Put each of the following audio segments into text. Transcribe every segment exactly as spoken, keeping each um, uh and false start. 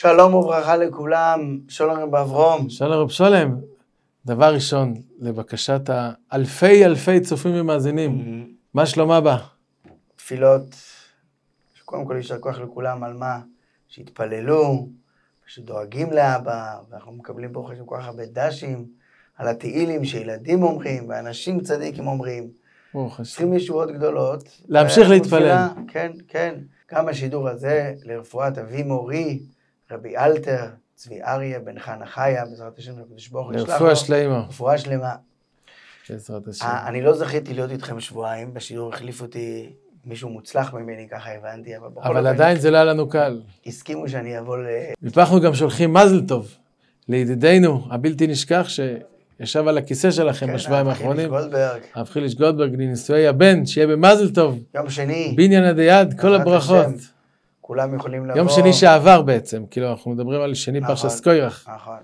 שלום וברכה לכולם, שלום רב אברום. שלום רב שולם. דבר ראשון, לבקשת האלפי אלפי צופים ומאזינים, mm-hmm. מה שלום אבא? תפילות, שקודם כל יישר כוח לכולם על מה? שהתפללו, שדואגים לאבא, ואנחנו מקבלים פה חשוב כל כך הרבה דשים, על התהילים שילדים אומרים, ואנשים צדיקים אומרים. צריכים ישועות גדולות. להמשיך להתפלל. כן, כן. גם השידור הזה, לרפואת אבי מורי, רבי אלתר, צבי אריה, בן חנה חיה, בעזרת השם לקדוש ברוך הוא, לרפואה שלמה. רפואה שלמה. בעזרת השם. אני לא זכיתי להיות איתכם שבועיים, בשידור החליף אותי מישהו מוצלח ממני, ככה הבנתי. אבל עדיין זה לא היה לנו קל. הסכימו שאני אבוא ל... מפנחנו גם שולחים מזל טוב לידידנו, הבלתי נשכח, שישב על הכיסא שלכם בשבועיים האחרונים. כן, הרב חיליש גולדברג. הרב חיליש גולדברג, לנישואי הבן, שיהיה במזל טוב. יום שני. בניין עד יד, כל הברכות. כולם יכולים לבוא. יום שני שעבר בעצם, כאילו אנחנו מדברים על שני פרשת קורח. נכון.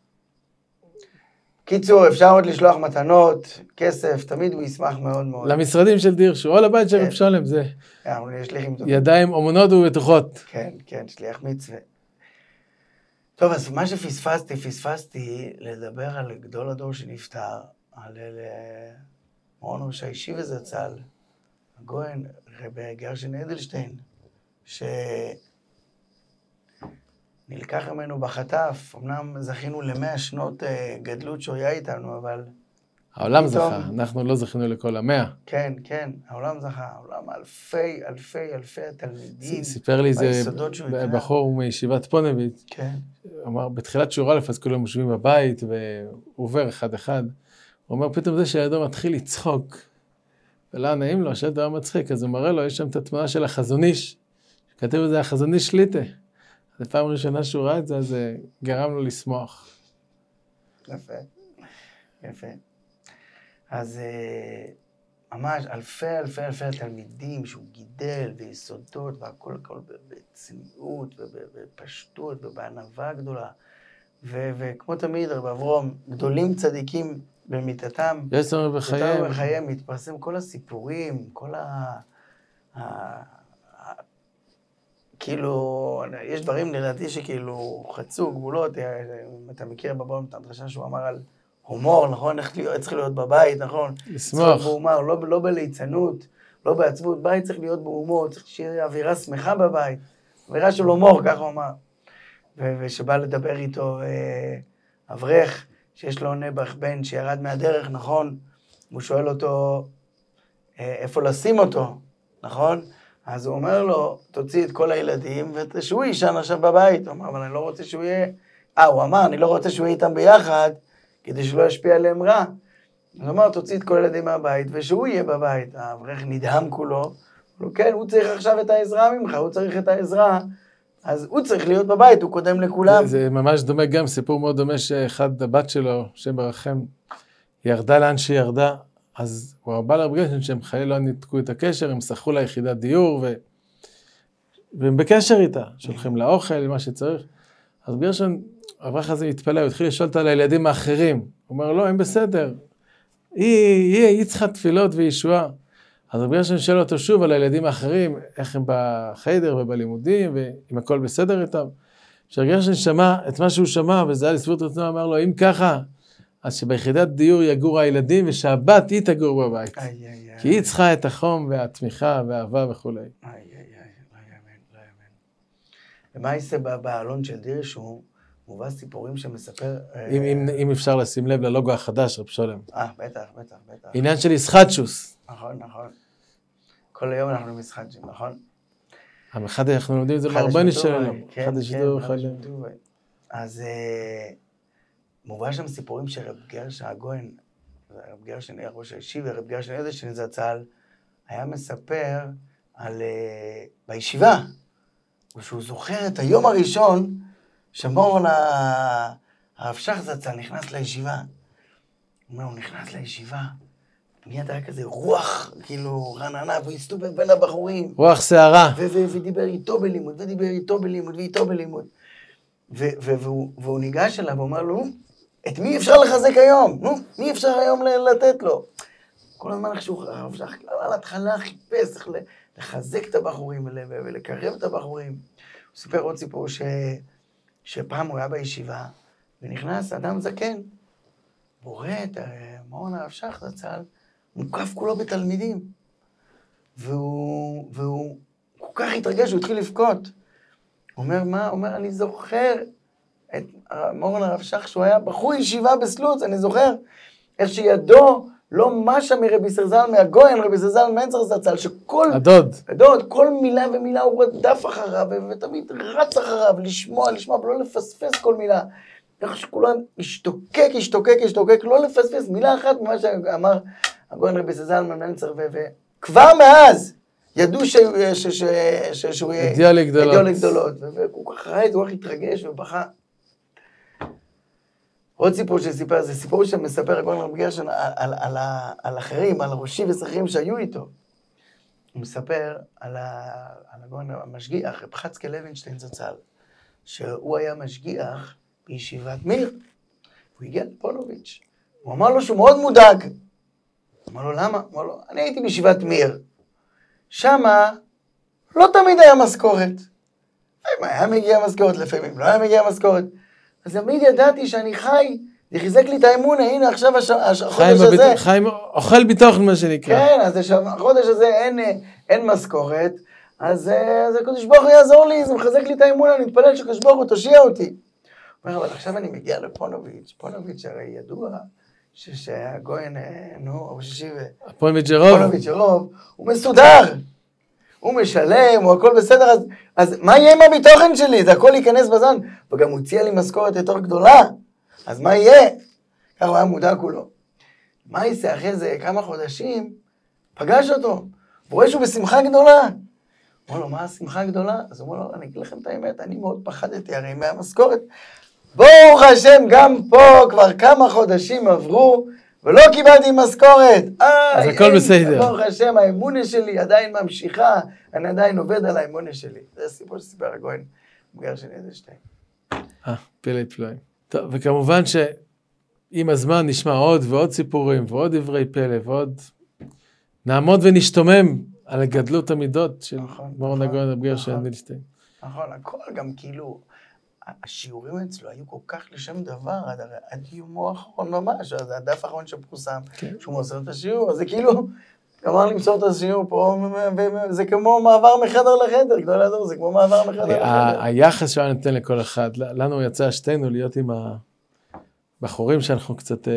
קיצור, אפשר עוד לשלוח מתנות, כסף, תמיד הוא ישמח מאוד מאוד. למשרדים של דירשו, או לבית של רב שולם, זה ידיים אומנות ובטוחות. כן, כן, שליח מצווה. טוב, אז מה שפספסתי, פספסתי לדבר על גדול הדור שנפטר, על מעון ראש הישיבה זצ"ל, הגויין, רבי גרשון אדלשטיין, שנלקח ממנו בחטף. אמנם זכינו למאה שנות גדלות שהוא היה איתנו, אבל... העולם זכה, אנחנו לא זכינו לכל המאה. כן, כן, העולם זכה, העולם אלפי, אלפי, אלפי התלמידים. סיפר לי זה בחור מישיבת פונביץ. כן. אמר, בתחילת שיעור א', אז כולם יושבים בבית, ועובר אחד אחד. הוא אומר, פתאום זה שהילדו מתחיל לצחוק, ולא נעים לו, שהילדו היה מצחיק, אז הוא מראה לו, יש שם את התמונה של החזון איש, שכתב את זה החזון איש שליטה. אז פעם ראשונה שהוא ראה את זה, אז זה גרם לו לשמוח. יפה, יפה. אז ממש אלפי אלפי אלפי התלמידים שהוא גידל ביסודות, והכל הכל בצניעות ובפשטות ובענווה גדולה. וכמו תמיד, רב אברום, גדולים צדיקים במיטתם. יצר בחייהם. יצר בחייהם, מתפרסם כל הסיפורים, כל ה... כאילו, יש דברים לדעתי שכאילו חצו גבולות. אם אתה מכיר בבום את הדרשה שהוא אמר על הומור, נכון? איך צריך להיות בבית, נכון? לשמוח. בהומור, לא, לא בליצנות, לא בעצבות. בית צריך להיות בהומור, צריך שיהיה אווירה שמחה בבית. אווירה של הומור, ככה הוא אמר. ושבא לדבר איתו אה, אברך, שיש לו נבח בן שירד מהדרך, נכון? הוא שואל אותו אה, איפה לשים אותו, נכון? אז הוא אומר לו, תוציא את כל הילדים ושהוא יישן עכשיו בבית. הוא אמר, אבל אני לא רוצה שהוא יהיה... אה, הוא אמר, אני לא רוצה שהוא יהיה איתם ביחד, כדי שלא ישפיע עליהם רע. הוא אמר, תוציא את כל הילדים מהבית ושהוא יהיה בבית. האברך נדהם כולו. הוא אומר, כן, הוא צריך עכשיו את העזרה ממך, הוא צריך את העזרה. אז הוא צריך להיות בבית, הוא קודם לכולם. זה, זה ממש דומה גם, סיפור מאוד דומה שאחד הבת שלו, שם ברחם, ירדה לאן שירדה, אז הוא בא לרב גרשון שהם חיי לא ניתקו את הקשר, הם שכרו לה יחידת דיור, ו... והם בקשר איתה, שולחים לה אוכל, מה שצריך. אז גרשון, האברך הזה התפלא, הוא התחיל לשאול אותה על הילדים האחרים. הוא אומר, לא, הם בסדר. היא, היא, היא צריכה תפילות וישועה. אז רבי גרשון שואל אותו שוב על הילדים האחרים, איך הם בחדר ובלימודים, ואם הכל בסדר איתם. כשרבי גרשון שמע את מה שהוא שמע, וזה היה לשביעות רצונו, אמר לו, אם ככה, אז שביחידת דיור יגורו הילדים, ושהבת היא תגור בבית. איי, איי, איי. כי היא צריכה את החום והתמיכה והאהבה וכו'. איי, איי, איי, לא יאמן, לא יאמן. ומה יעשה בעלון של דירשו, מובא סיפורים שמספר... אם, אם, אם אפשר לשים לב ללוגו החדש, רב שולם. אה, בטח, בטח, בטח. עניין של ישחטשוס. נכון, נכון. כל היום אנחנו משחטשים, נכון? אחד אנחנו לומדים את זה מהרבני שלנו. כן, כן, אחד השמטובי. אז מובא שם סיפורים שרב גרשון הגויין, רב גרשון היה ראש הישיבה, רב גרשון אדלשטיין זצ"ל, היה מספר על... בישיבה, ושהוא זוכר את היום הראשון, שמור הרב שך זצ"ל נכנס לישיבה. הוא אומר, הוא נכנס לישיבה, מיד היה כזה רוח, כאילו, רננה, והוא הסתובב בין הבחורים. רוח שערה. ודיבר איתו בלימוד, ודיבר איתו בלימוד, ואיתו בלימוד. והוא ניגש אליו, ואומר לו, את מי אפשר לחזק היום? נו, מי אפשר היום לתת לו? כל הזמן איכשהו, הרב שך, על ההתחלה חיפש איך לחזק את הבחורים ולקרב את הבחורים. הוא סיפר עוד סיפור ש... שפעם הוא היה בישיבה, ונכנס אדם זקן, והוא רואה את מרן הרב שך זצ"ל, מוקף כולו בתלמידים, והוא, והוא כל כך התרגש, הוא התחיל לבכות. הוא אומר, מה? הוא אומר, אני זוכר את מרן הרב שך, שהוא היה בחור ישיבה בסלוץ, אני זוכר איך שידו לא משה מרבי סרזל מהגויין, רבי סרזל מנצר זצ"ל, שכל... הדוד. הדוד, כל מילה ומילה הוא רדף אחריו, ותמיד רץ אחריו, לשמוע, לשמוע, ולא לפספס כל מילה. איך שכולם השתוקק, השתוקק, השתוקק, לא לפספס מילה אחת ממה שאמר הגויין רבי סרזל מנצר, וכבר מאז ידעו שהוא יהיה... אידיאלי גדולות. אידיאלי גדולות, והוא כך ראה את זה, הוא כך התרגש ובכה. עוד סיפור שסיפר, זה סיפור שמספר הגויין רבי גרשון על, על, על, על אחרים, על ראשי ושכירים שהיו איתו. הוא מספר על, ה, על הגויין המשגיח, רב חצקאל לוינשטיין זצ"ל, שהוא היה משגיח בישיבת מיר. הוא הגיע לפונוביץ'. הוא אמר לו שהוא מאוד מודאג. הוא אמר לו, למה? הוא אמר לו, אני הייתי בישיבת מיר. שמה לא תמיד היה משכורת. היה מגיע משכורת לפעמים, לא היה מגיע משכורת. אז תמיד ידעתי שאני חי, זה חיזק לי את האמונה, הנה עכשיו הש... החודש הזה... בביט... חי אוכל ביטחון מה שנקרא. כן, אז החודש הזה אין, אין משכורת, אז, אז הקדוש ברוך הוא יעזור לי, זה מחזק לי את האמונה, אני מתפלל שהקדוש ברוך הוא תושיע אותי. הוא אומר, אבל עכשיו אני מגיע לפונוביץ', פונוביץ' הרי ידוע, שהגויין, נו, ראש ישיבה, פונוביץ' ירוב, פונוביץ' ירוב, הוא מסודר. הוא משלם, הוא הכל בסדר, אז, אז מה יהיה עם הביטוחן שלי? זה הכל ייכנס בזמן, וגם הוא הציע לי משכורת יותר גדולה, אז מה יהיה? ככה הוא היה מודע כולו. מה יעשה אחרי זה כמה חודשים? פגש אותו, הוא רואה שהוא בשמחה גדולה. הוא אומר לו, מה השמחה הגדולה? אז הוא אומר לו, אני אגיד לכם את האמת, אני מאוד פחדתי הרי מהמשכורת. ברוך השם, גם פה כבר כמה חודשים עברו, ולא קיבלתי משכורת. אז הכל בסדר. ברוך השם, האמונה שלי עדיין ממשיכה, אני עדיין עובד על האמונה שלי. זה הסיפור שסיפר הגויין, גרשון אדלשטיין. אה, פלאי פלאים. טוב, וכמובן שעם הזמן נשמע עוד ועוד סיפורים, ועוד דברי פלא, ועוד... נעמוד ונשתומם על גדלות המידות של מרן הגויין רבי גרשון אדלשטיין. נכון, הכל גם כאילו... השיעורים אצלו היו כל כך לשם דבר, עד, עד יומו האחרון ממש, אז הדף האחרון שפורסם, כן. שהוא מוסר את השיעור, אז זה כאילו, אמר למסור את השיעור פה, זה כמו מעבר מחדר לחדר, גדול לעזור, זה כמו מעבר מחדר לחדר. היחס שהוא נותן לכל אחד, לנו יצא שתינו להיות עם הבחורים שאנחנו קצת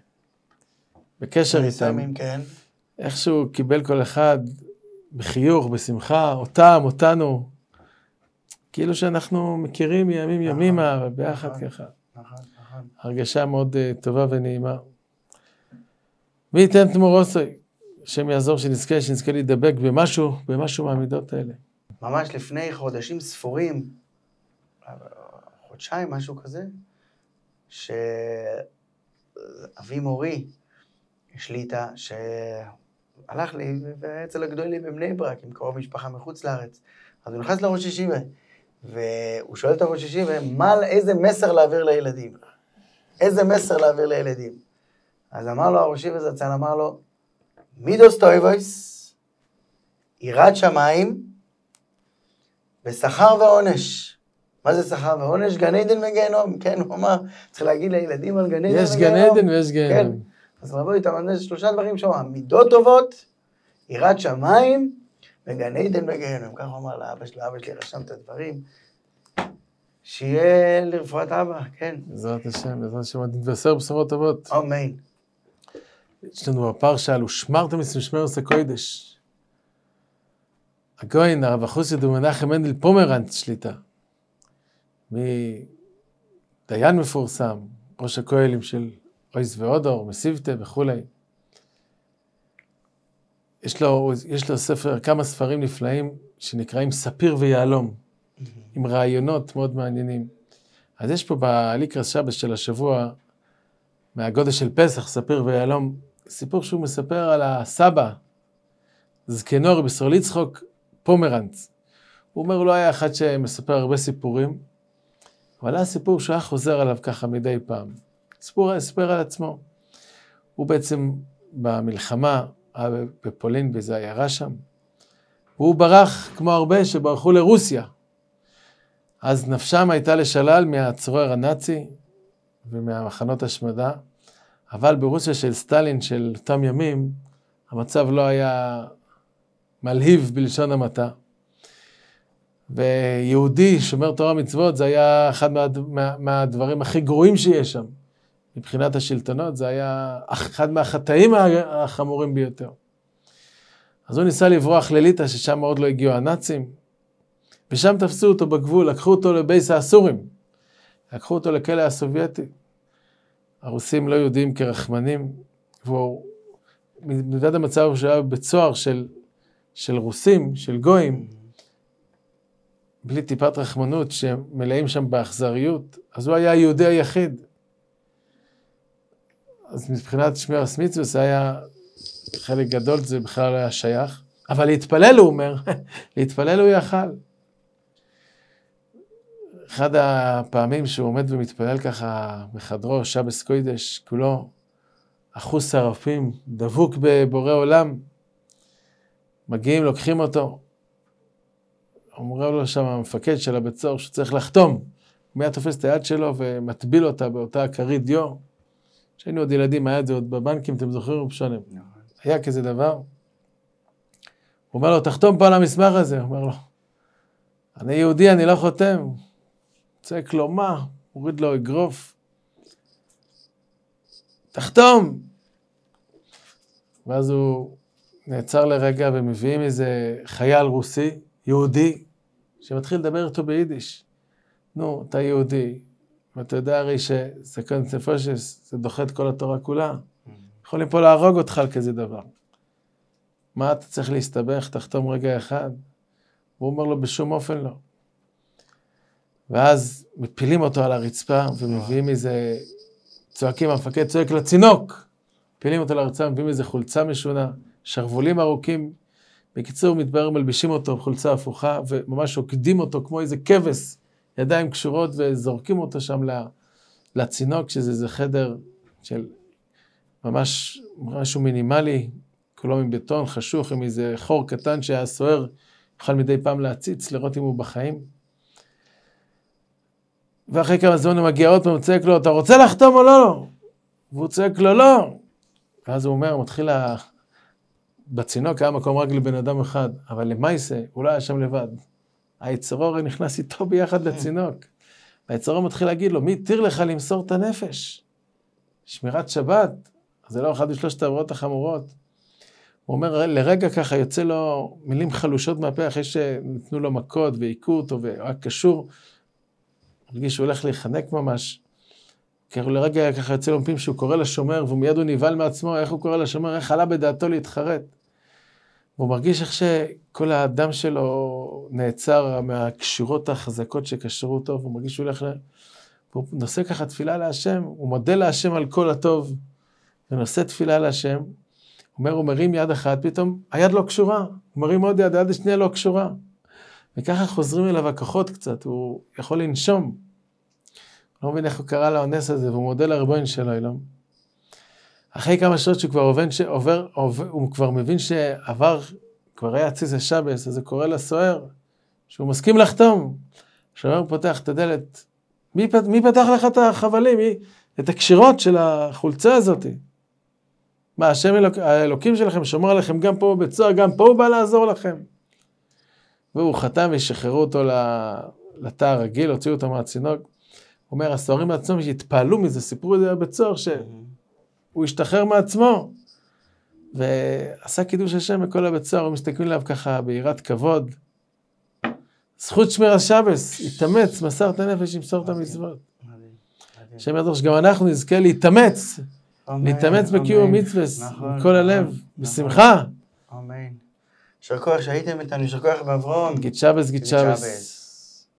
בקשר איתם, כן. איכשהו קיבל כל אחד בחיוך, בשמחה, אותם, אותנו, כאילו שאנחנו מכירים מימים ימימה, וביחד ככה. נכון, נכון. הרגשה מאוד טובה ונעימה. מי ייתן תמורוסוי, השם יעזור שנזכה, שנזכה להידבק במשהו, במשהו מהמידות האלה. ממש לפני חודשים ספורים, חודשיים, משהו כזה, שאבי מורי השליטה, שהלך לי, ואצל הגדולים בבני ברק, עם קרוב משפחה מחוץ לארץ. אז הוא נכנס לראש ישיבה. והוא שואל את הראש ישיבה, מה, איזה מסר להעביר לילדים? איזה מסר להעביר לילדים? אז אמר לו הראש ישיבה זצ"ל, אמר לו, מידוס טויבויס, יראת שמיים, ושכר ועונש. מה זה שכר ועונש? גן עדן וגיהנום. כן, הוא אמר, צריך להגיד לילדים על גן עדן וגיהנום. יש גן עדן ויש גיהנום. כן, אז רבו איתם, זה שלושה דברים שאומר, מידות טובות, יראת שמיים, וגן עדן וגיהנום. ככה הוא אמר לאבא שלי, אבא שלי רשם את הדברים, שיהיה לרפואת אבא, כן. בעזרת השם, בעזרת השם, נתבשר בשורות טובות. אמן. יש לנו בפרשה, על ושמרתם משמר עושה קודש. הגויין, הרב אחוסי דו מנחם מנדל פומרנץ שליטה. מדיין מפורסם, ראש הכהלים של אויס ואודור, מסיבטה וכו'. יש לו, יש לו ספר, כמה ספרים נפלאים שנקראים ספיר ויעלום, mm-hmm. עם רעיונות מאוד מעניינים. אז יש פה באליקרס שבס של השבוע, מהגודל של פסח, ספיר ויעלום, סיפור שהוא מספר על הסבא, זקנו רבי ישראל יצחק פומרנץ. הוא אומר, הוא לא היה אחד שמספר הרבה סיפורים, אבל היה סיפור שהוא היה חוזר עליו ככה מדי פעם. סיפור הספר על עצמו. הוא בעצם במלחמה, בפולין, באיזו עיירה שם, והוא ברח כמו הרבה שברחו לרוסיה. אז נפשם הייתה לשלל מהצורר הנאצי ומהמחנות השמדה, אבל ברוסיה של סטלין של אותם ימים, המצב לא היה מלהיב בלשון המעטה. ויהודי שומר תורה מצוות, זה היה אחד מה, מה, מהדברים הכי גרועים שיש שם. מבחינת השלטונות, זה היה אחד מהחטאים החמורים ביותר. אז הוא ניסה לברוח לליטא, ששם עוד לא הגיעו הנאצים, ושם תפסו אותו בגבול, לקחו אותו לבייס האסורים, לקחו אותו לכלא הסובייטי. הרוסים לא יהודים כרחמנים, והוא, מדד המצב שהיה בצוהר של, של רוסים, של גויים, בלי טיפת רחמנות, שמלאים שם באכזריות, אז הוא היה היהודי היחיד. אז מבחינת שמירס מצוות, זה היה חלק גדול, זה בכלל לא היה שייך. אבל להתפלל, הוא אומר, להתפלל הוא יכל. אחד הפעמים שהוא עומד ומתפלל ככה בחדרו, שבס קוידש, כולו אחוז שרפים, דבוק בבורא עולם, מגיעים, לוקחים אותו, אומר לו שם המפקד של הבית סוהר שצריך לחתום, הוא מיד תופס את היד שלו ומטביל אותה באותה כרית דיו, שהיינו עוד ילדים, היה את זה עוד בבנקים, אתם זוכרים בפשונים, היה כזה דבר, הוא אומר לו, תחתום פה על המסמך הזה, הוא אומר לו, אני יהודי, אני לא חותם, צועק לו, מה? הוריד לו אגרוף, תחתום! ואז הוא נעצר לרגע ומביאים איזה חייל רוסי, יהודי, שמתחיל לדבר איתו ביידיש. נו, אתה יהודי, ואתה יודע הרי שזה קונספושס, זה דוחה את כל התורה כולה. יכולים פה להרוג אותך על כזה דבר. מה אתה צריך להסתבך? תחתום רגע אחד. הוא אומר לו, בשום אופן לא. ואז מפילים אותו על הרצפה, ומביאים איזה, צועקים, המפקד צועק לצינוק. מפילים אותו לרצפה, מביאים איזה חולצה משונה, שרבולים ארוכים, בקיצור, מתברר, מלבישים אותו בחולצה הפוכה, וממש עוקדים אותו כמו איזה כבש, ידיים קשורות, וזורקים אותו שם לצינוק, שזה איזה חדר של ממש משהו מינימלי, כולו מבטון, חשוך, עם איזה חור קטן שהסוער יוכל מדי פעם להציץ, לראות אם הוא בחיים. ואחרי כמה זמן הוא מגיע עוד פעם, הוא צועק לו, אתה רוצה לחתום או לא? והוא צועק לו, לא. ואז הוא אומר, מתחיל לה... בצינוק היה מקום רק לבן אדם אחד, אבל למעשה הוא לא היה שם לבד. היצרור נכנס איתו ביחד לצינוק. והיצרור מתחיל להגיד לו, מי התיר לך למסור את הנפש? שמירת שבת, זה לא אחד משלושת העבירות החמורות. הוא אומר, לרגע ככה יוצא לו מילים חלושות מהפה, אחרי שנתנו לו מכות והיכו אותו, והיה קשור, הרגיש שהוא הולך להיחנק ממש. כי לרגע ככה יוצא לו מפים שהוא קורא לשומר, ומיד הוא נבהל מעצמו, איך הוא קורא לשומר, איך עלה בדעתו להתחרט. והוא מרגיש איך שכל האדם שלו נעצר מהקשורות החזקות שקשרו אותו, והוא מרגיש שהוא הולך ל... והוא נושא ככה תפילה להשם, הוא מודה להשם על כל הטוב, ונושא תפילה להשם, הוא אומר, הוא מרים יד אחת, פתאום היד לא קשורה, הוא מרים עוד יד, היד השנייה לא קשורה. וככה חוזרים אליו הכוחות קצת, הוא יכול לנשום. לא מבין איך הוא קרא לאונס הזה, והוא מודה לריבונו של עולם. אחרי כמה שעות שהוא כבר עובד, שעובר, עובר, הוא כבר מבין שעבר, כבר היה ציס השבס, אז זה קורא לסוער, שהוא מסכים לחתום. השוער פותח את הדלת, מי, מי פתח לך את החבלים, מי, את הקשירות של החולצה הזאת? מה, השם אלוק, האלוקים שלכם שומר עליכם גם פה בבית סוהר, גם פה הוא בא לעזור לכם. והוא חתם ושחררו אותו לתא הרגיל, הוציאו אותו מהצינוק. הוא אומר, הסוהרים מעצמם שהתפעלו מזה, סיפרו את זה בבית סוהר, שהוא השתחרר מעצמו, ועשה קידוש השם בכל הבית סוהר, ומסתכלים עליו ככה ביראת כבוד. זכות שמיר השבס, התאמץ, מסר את הנפש, ימסור את המצוות. השם ידור שגם אנחנו נזכה להתאמץ, להתאמץ בקיום מצוות, מכל הלב, בשמחה. אמן. יישר כוח שהייתם איתנו, יישר כוח באברום. גיד שבס, גיד שבס.